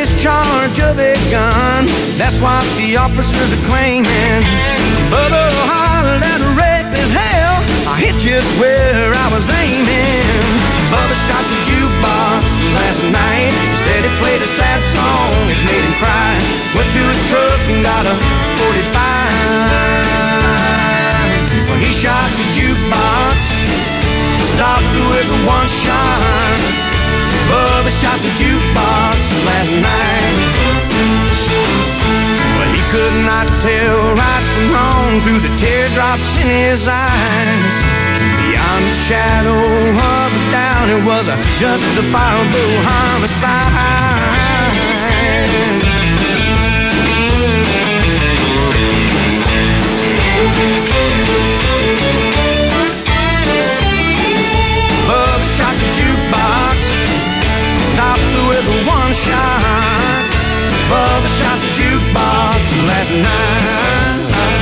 discharge of a gun. That's what the officers are claiming. Bubba hollered at a reckless hell. I hit just where I was aiming. Bubba shot the jukebox last night. He said it played a sad song, it made him cry. Went to his truck and got a 45. Well, he shot the jukebox, stopped with a one shot. Bubba shot the jukebox last night. Well, he could not tell right from wrong through the teardrops in his eyes. Beyond the shadow of a doubt, it was a justifiable homicide. Bubba shot the jukebox, stopped with a one shot. Bubba shot the jukebox last night.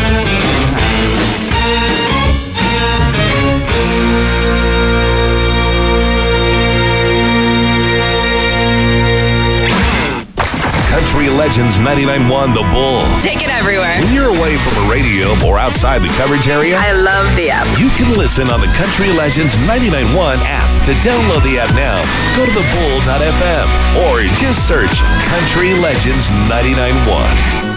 Country Legends 99.1 The Bull. Take it everywhere. When you're away from a radio or outside the coverage area, I love the app. You can listen on the Country Legends 99.1 app. To download the app now, go to thebull.fm or just search Country Legends 99.1.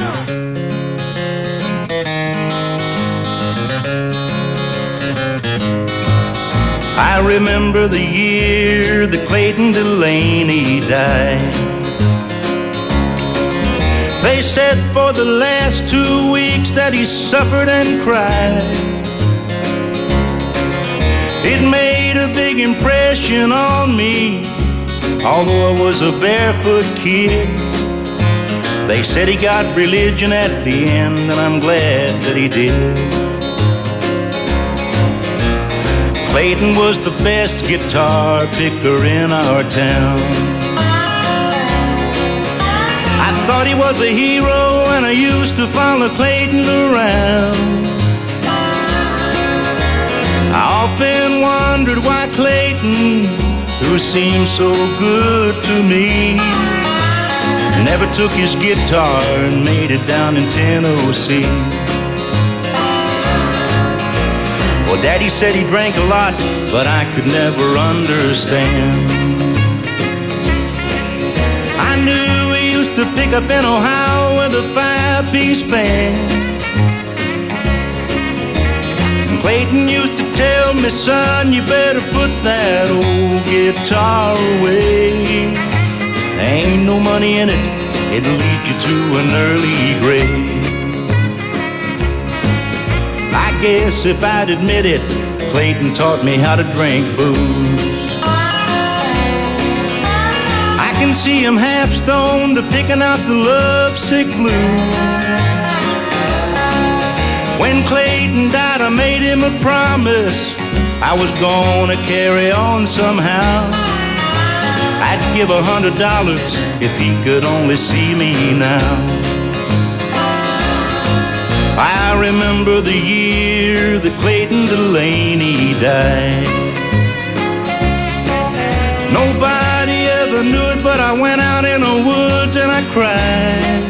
I remember the year that Clayton Delaney died. They said for the last 2 weeks that he suffered and cried. It made a big impression on me, although I was a barefoot kid. They said he got religion at the end, and I'm glad that he did. Clayton was the best guitar picker in our town. I thought he was a hero, and I used to follow Clayton around. I often wondered why Clayton, who seemed so good to me, never took his guitar and made it down in Tennessee. Well, Daddy said he drank a lot, but I could never understand. I knew he used to pick up in Ohio with a 5-piece band. And Clayton used to tell me, son, you better put that old guitar away. There ain't no money in it, it'll lead you to an early grave. I guess if I'd admit it, Clayton taught me how to drink booze. I can see him half stoned, picking out the lovesick blues. When Clayton died, I made him a promise I was gonna carry on somehow. I'd give $100 if he could only see me now. I remember the year that Clayton Delaney died. Nobody ever knew it, but I went out in the woods and I cried.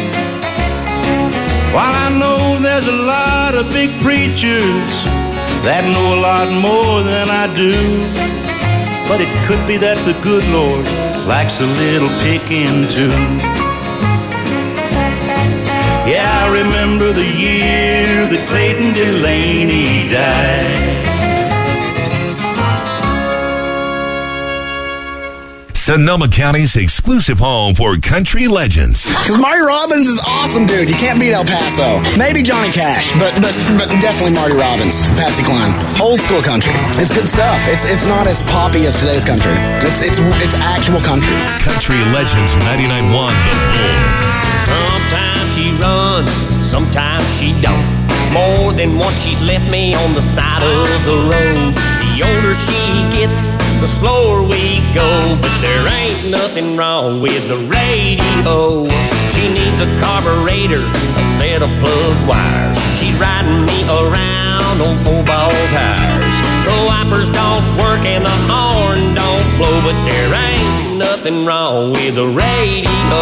While I know there's a lot of big preachers that know a lot more than I do, but it could be that the good Lord likes a little picking too. Yeah, I remember the year that Clayton Delaney died. Sonoma County's exclusive home for country legends. Because Marty Robbins is awesome, dude. You can't beat El Paso. Maybe Johnny Cash, but definitely Marty Robbins, Patsy Cline. Old school country. It's good stuff. It's not as poppy as today's country. It's actual country. Country Legends 99.1 The Bull. Sometimes she runs, sometimes she don't. More than once she's left me on the side of the road. The older she gets, the slower we go. But there ain't nothing wrong with the radio. She needs a carburetor, a set of plug wires. She's riding me around on 4-ball tires. The wipers don't work and the horn don't blow, but there ain't nothing nothing wrong with the radio.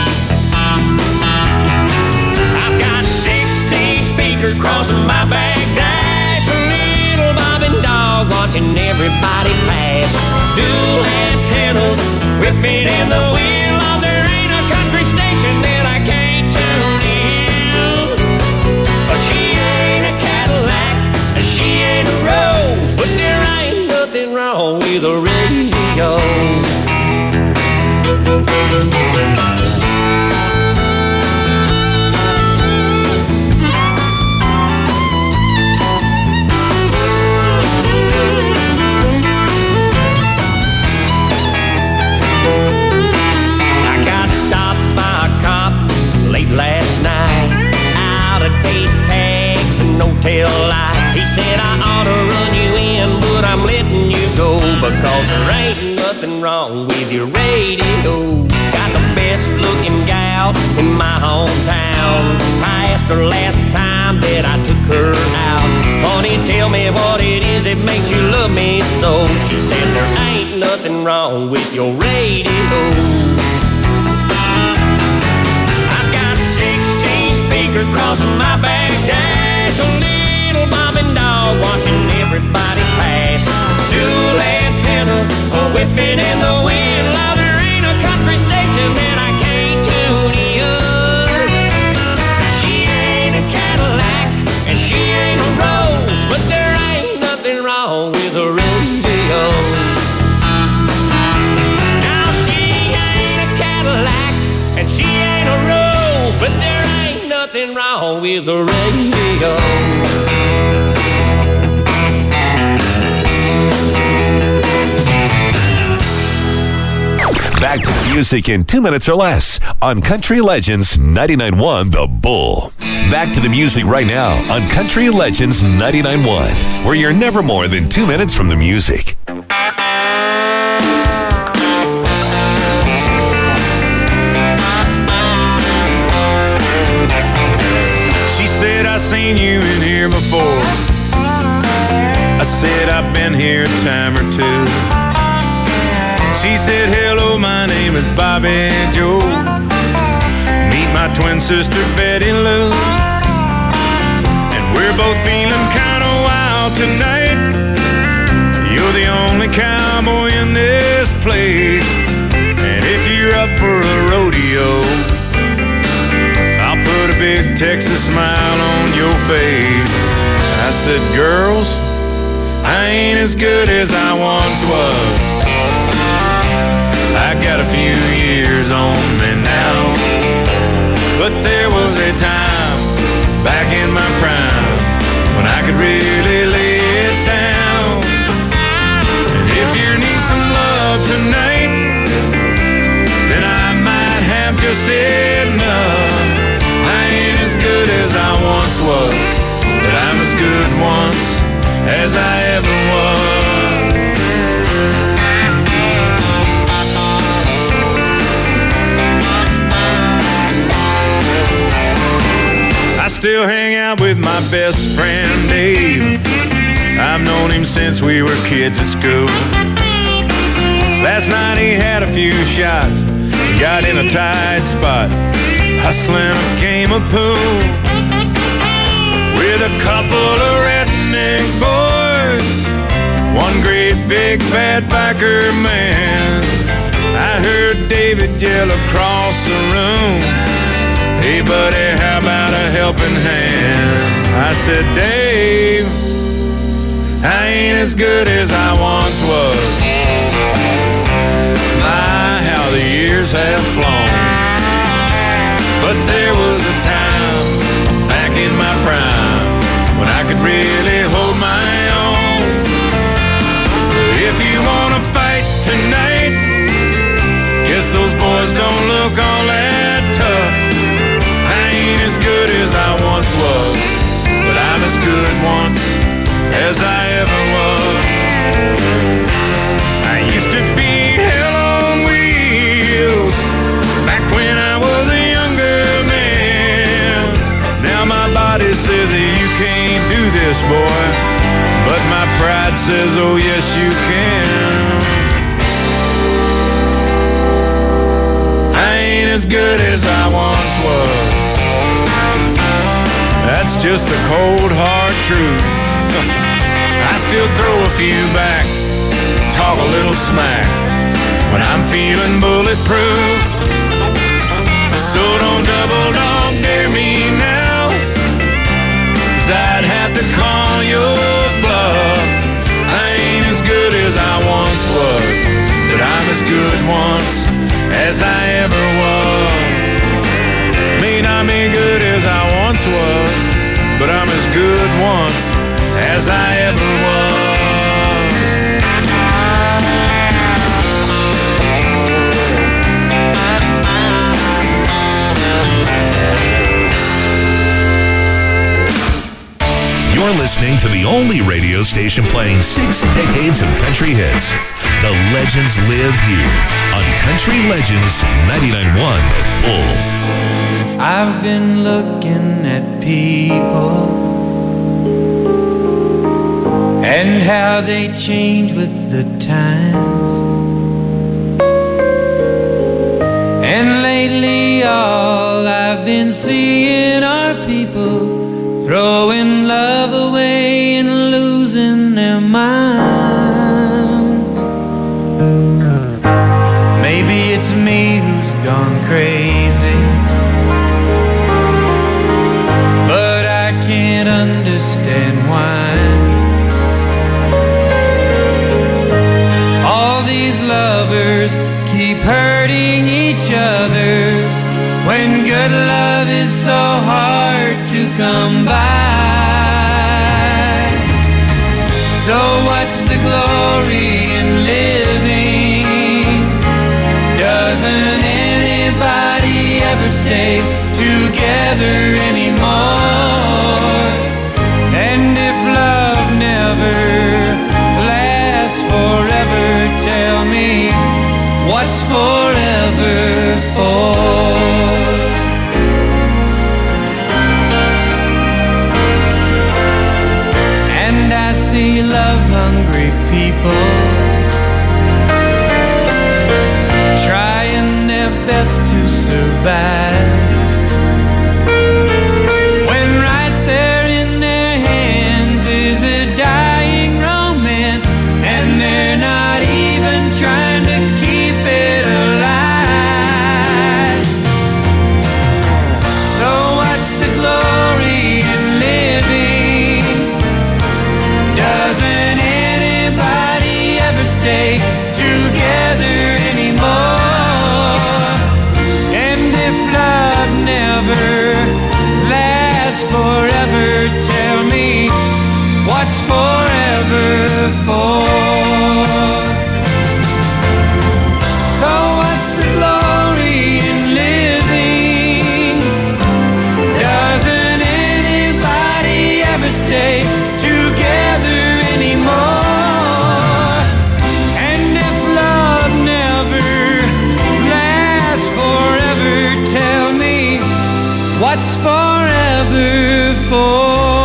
I've got 60 speakers crossing my back dash, a little bobbing dog watching everybody pass, dual antennas whipping in the wind. Oh, there ain't a country station that I can't tune in. She ain't a Cadillac and she ain't a Rose, but there ain't nothing wrong with a radio. I got stopped by a cop late last night, out of date tags and no tail lights. He said I ought to run you in, but I'm letting you go because there ain't nothing wrong with your radio. Got the best looking gal in my hometown. I asked her last time that I took her out, honey, tell me what it is that makes you love me so. She said there ain't nothing wrong with your radio. I've got 16 speakers crossing my back dash, a little bobbing dog watching everybody pass, dual antennas whipping in the wind. Oh, there ain't a country station that I can't tune in. She ain't a Cadillac and she ain't a Rose, but there ain't nothing wrong with a radio. Now she ain't a Cadillac and she ain't a Rose, but there ain't nothing wrong with the radio. Back to the music in 2 minutes or less on Country Legends 99.1 The Bull. Back to the music right now on Country Legends 99.1, where you're never more than 2 minutes from the music. She said, I seen you in here before. I said, I've been here a time or two. She said, hello, my name is Bobby Joe. Meet my twin sister, Betty Lou. And we're both feeling kind of wild tonight. You're the only cowboy in this place. And if you're up for a rodeo, I'll put a big Texas smile on your face. I said, girls, I ain't as good as I once was. I got a few years on me now, but there was a time back in my prime when I could really lay it down. And if you need some love tonight, then I might have just enough. I ain't as good as I once was, but I'm as good once as I ever was. I still hang out with my best friend Dave. I've known him since we were kids at school. Last night he had a few shots, got in a tight spot, hustling a game of pool with a couple of redneck boys, one great big fat biker man. I heard David yell across the room, hey buddy, how about a helping hand? I said, Dave, I ain't as good as I once was. My, how the years have flown. But there was a time back in my prime when I could really hold my own. If you wanna fight tonight, guess those boys don't look all that tough. I ain't as good as I once was, but I'm as good once as I ever was. I used to be hell on wheels back when I was a younger man. Now my body says that you can't do this, boy, but my pride says, oh yes you can. as good as I once was. That's just the cold, hard truth. I still throw a few back, talk a little smack when I'm feeling bulletproof. So don't double dog dare me now, 'cause I'd have to call your bluff. I ain't as good as I once was, but I'm as good once as I ever was. May not be good as I once was, but I'm as good once as I ever was. You're listening to the only radio station playing 6 decades of country hits. The legends live here on Country Legends 99.1 The Bull. I've been looking at people and how they change with the times. And lately all I've been seeing are people throwing love away and losing their minds. Maybe it's me who's gone crazy, but I can't understand why. All these lovers keep hurting each other when good love is so hard to come by. So what's the glory in living? Doesn't anybody ever stay together anymore? And if love never lasts forever, tell me what's forever for? Love-hungry people trying their best to survive, when right there in their hands is a dying romance, and they're not even trying to keep it alive. So what's the glory in living? Doesn't anybody ever stay together anymore? And if love never lasts forever, tell me what's forever for? So what's the glory in living? Doesn't anybody ever stay together anymore? And if love never lasts forever, tell me what's forever for?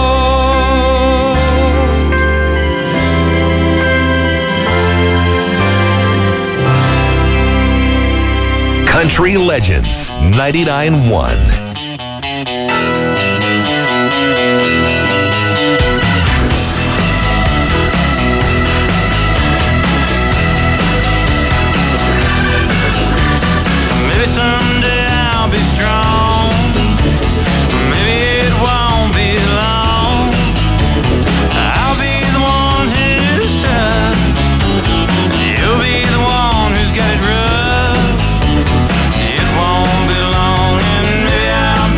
Country Legends 99.1. Someday I'll be strong. Maybe it won't be long. I'll be the one who's tough. You'll be the one who's got it rough. It won't be long, and maybe I'll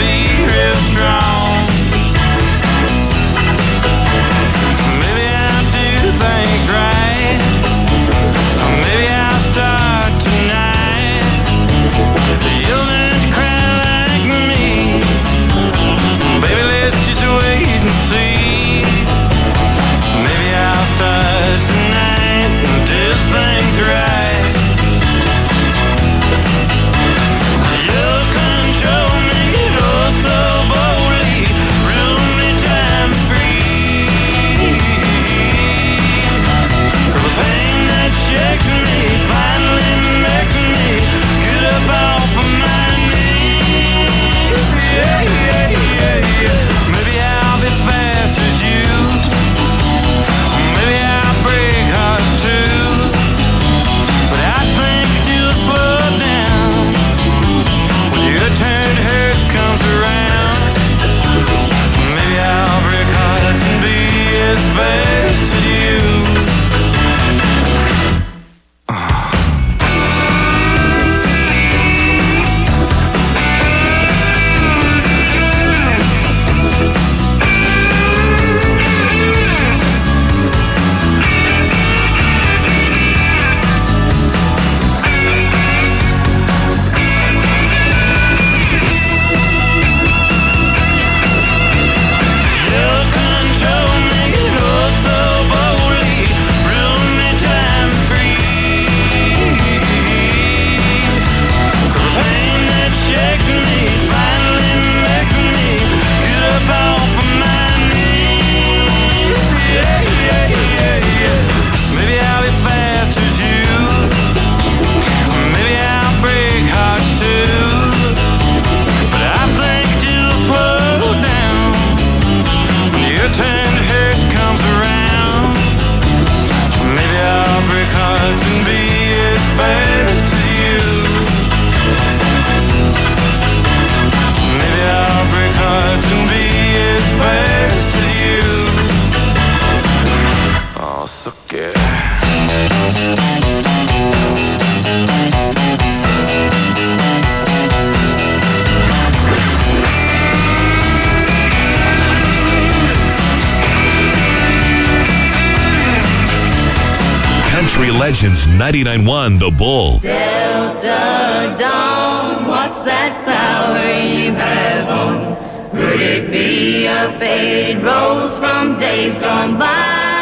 Legends 99.1 The Bull. Delta Dawn, what's that flower you have on? Could it be a faded rose from days gone by?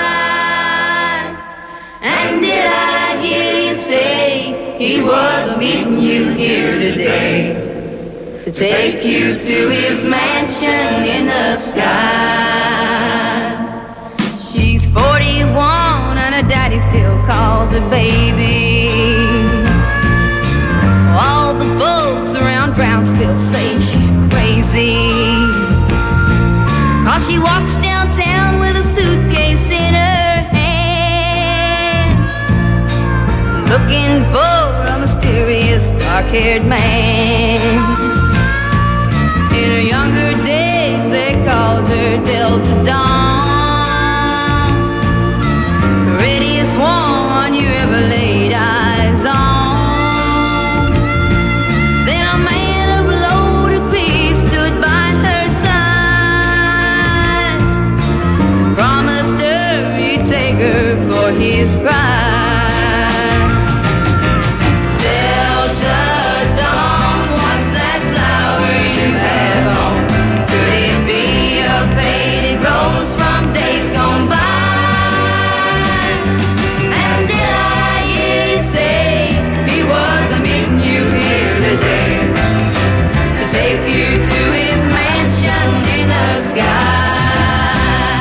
And did I hear you say he was meeting you here today to take you to his mansion in the sky? She's 41 and her daddy still calls her baby. All the folks around Brownsville say she's crazy, 'cause she walks downtown with a suitcase in her hand, looking for a mysterious dark-haired man. In her younger days they called her Delta Dawn, the readiest one you ever laid eyes on. Then a man of loaded peace stood by her side, promised her he'd take her for his bride. Delta Dawn, what's that flower you have on? Could it be a faded rose from days gone by? And did I hear you say he was meeting you here today to take you to his mansion in the sky?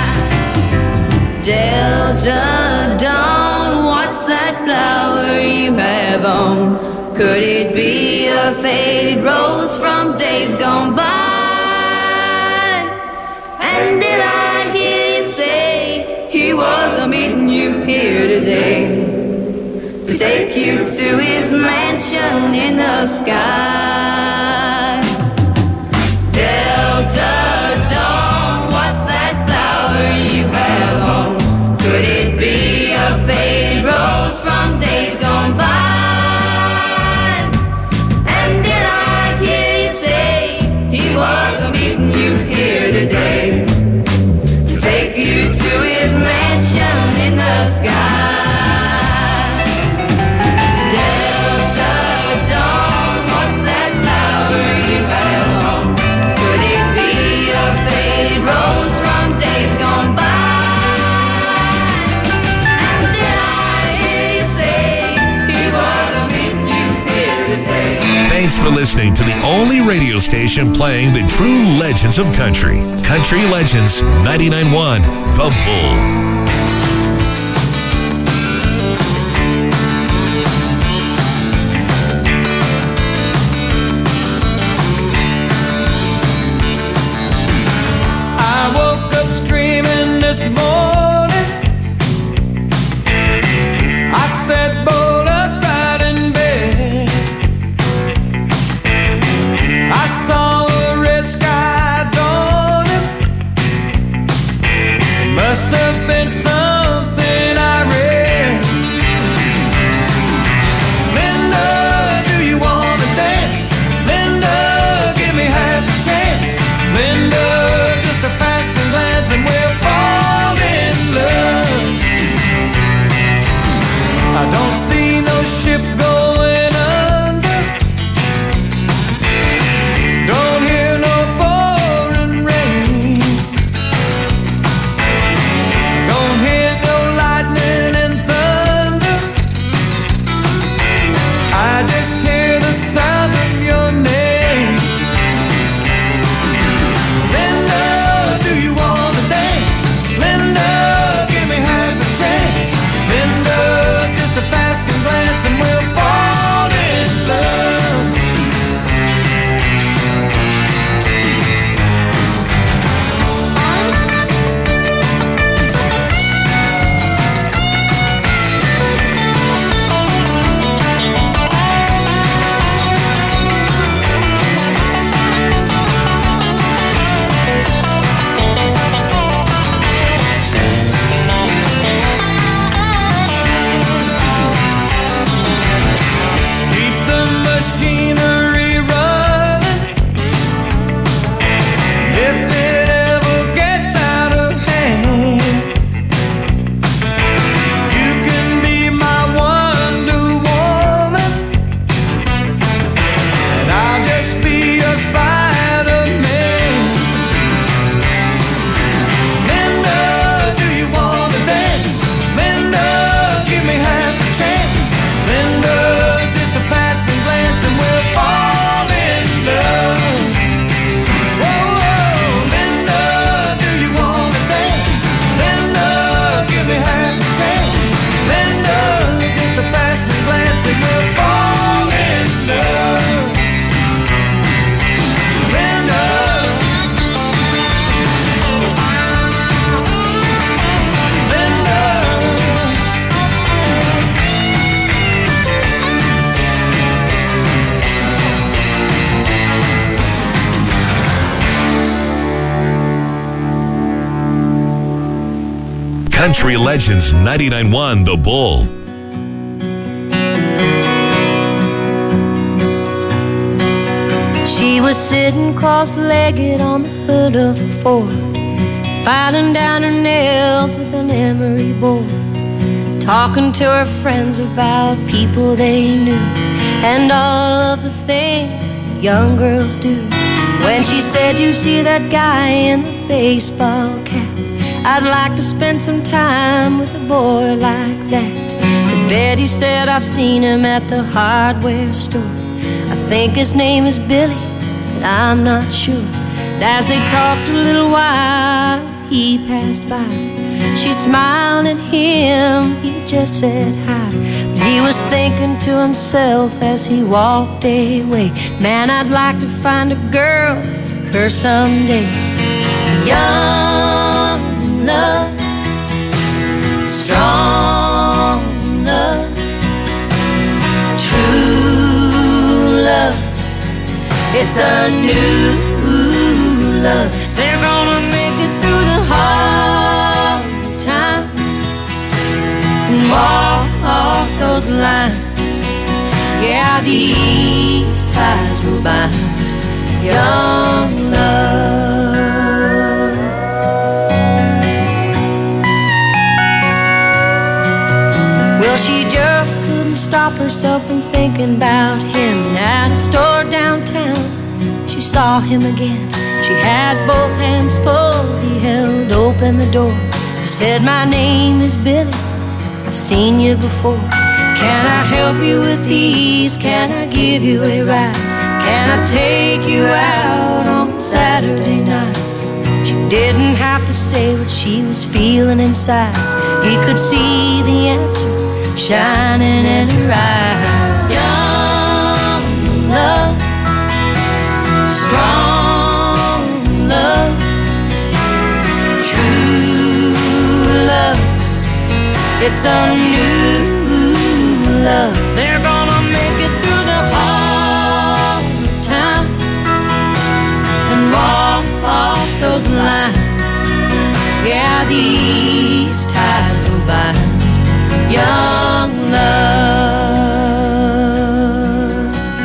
Delta Dawn, what's that flower you have on? Could it be a faded rose from days gone by? And did I hear you say he was meeting you here today to take you to his mansion in the sky? Delta Dawn, what's that flower you have on? Could it be a faded rose from days gone by? And did I hear you say he was meeting you here today to take you to his mansion in the sky? Delta Dawn, what's that flower you have on? Could it be a faded rose from days gone by? And did I hear you say he was meeting you here today? Thanks for listening to the only radio station playing the true legends of country. Country Legends 99.1 The Bull. I woke up screaming this morning. I said, bolt up right in bed. I saw a red sky dawning. Must have been Country Legends 99.1 The Bull. She was sitting cross-legged on the hood of the Ford, filing down her nails with an emery board, talking to her friends about people they knew and all of the things that young girls do. When she said, "You see that guy in the baseball cap? I'd like to spend some time with a boy like that." But Betty said, "I've seen him at the hardware store. I think his name is Billy, but I'm not sure." And as they talked a little while, he passed by. She smiled at him, he just said hi. But he was thinking to himself as he walked away, "Man, I'd like to find a girl like her someday." Young love, strong love, true love, it's a new love. They're gonna make it through the hard times and walk those lines. Yeah, these ties will bind young love. Well, she just couldn't stop herself from thinking about him. And at a store downtown, she saw him again. She had both hands full, he held open the door. He said, "My name is Billy, I've seen you before. Can I help you with these? Can I give you a ride? Can I take you out on Saturday night?" She didn't have to say what she was feeling inside. He could see the answer shining in her eyes. Young love, strong love, true love, it's a new love. They're gonna make it through the hard times and walk those lines. Yeah, these ties will bind young love.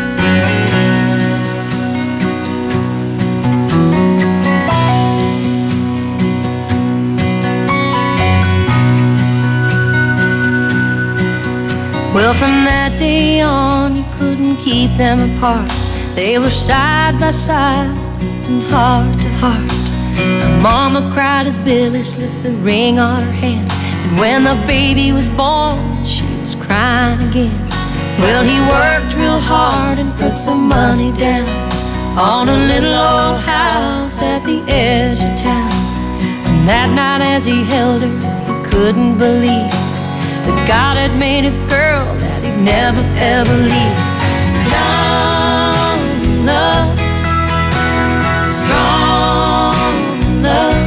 Well, from that day on, you couldn't keep them apart. They were side by side and heart to heart. Her mama cried as Billy slipped the ring on her hand. And when the baby was born, she was crying again. Well, he worked real hard and put some money down on a little old house at the edge of town. And that night as he held her, he couldn't believe that God had made a girl that he'd never ever leave. Young love, strong love,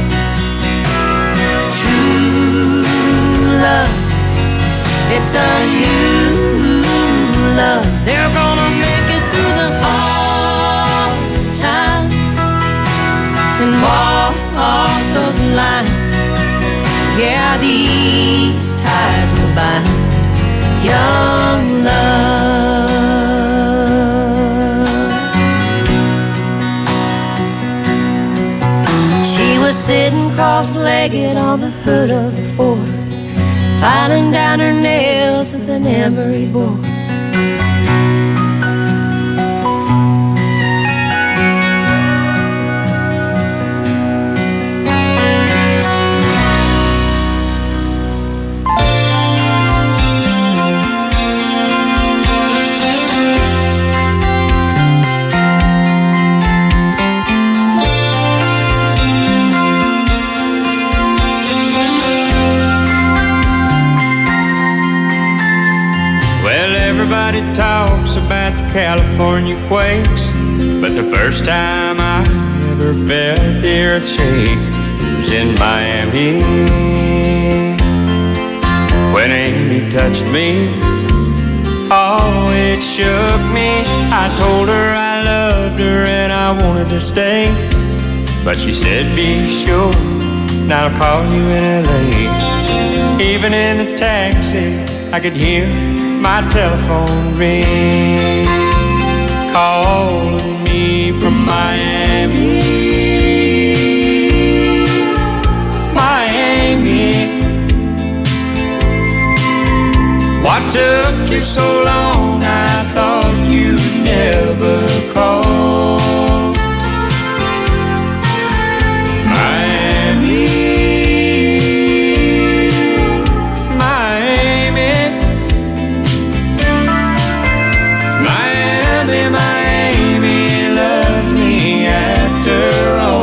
true love, it's a new love. They're gonna make it through the hard times and walk those lines. Yeah, these ties will bind young love. She was sitting cross-legged on the hood of the Ford, filing down her nails with an emery board. Everybody talks about the California quakes, but the first time I ever felt the earth shake was in Miami. When Amy touched me, oh, it shook me. I told her I loved her and I wanted to stay, but she said, "Be sure, and I'll call you in LA." Even in the taxi, I could hear my telephone ring, calling me from Miami. Miami. What took you so long? I thought you'd never call. Miami, Miami, Miami, Miami loves me after all.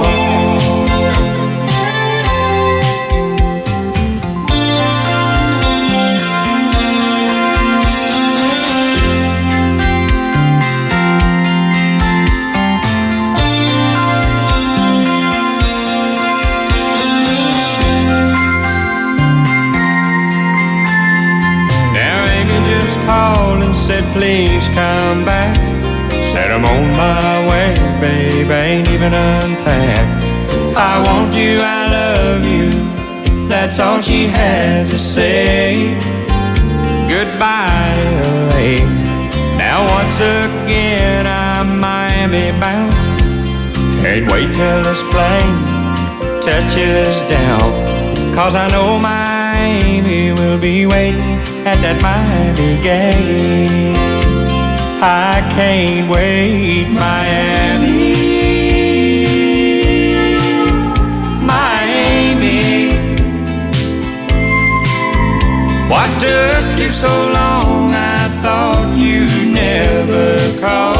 Called and said please come back. Said I'm on my way, babe, ain't even unpacked. I want you, I love you, that's all she had to say. Goodbye, LA. Now once again I'm Miami bound. Can't wait till this plane touches down, 'cause I know Miami will be waiting at that Miami game. I can't wait, Miami, Miami. What took you so long? I thought you'd never call.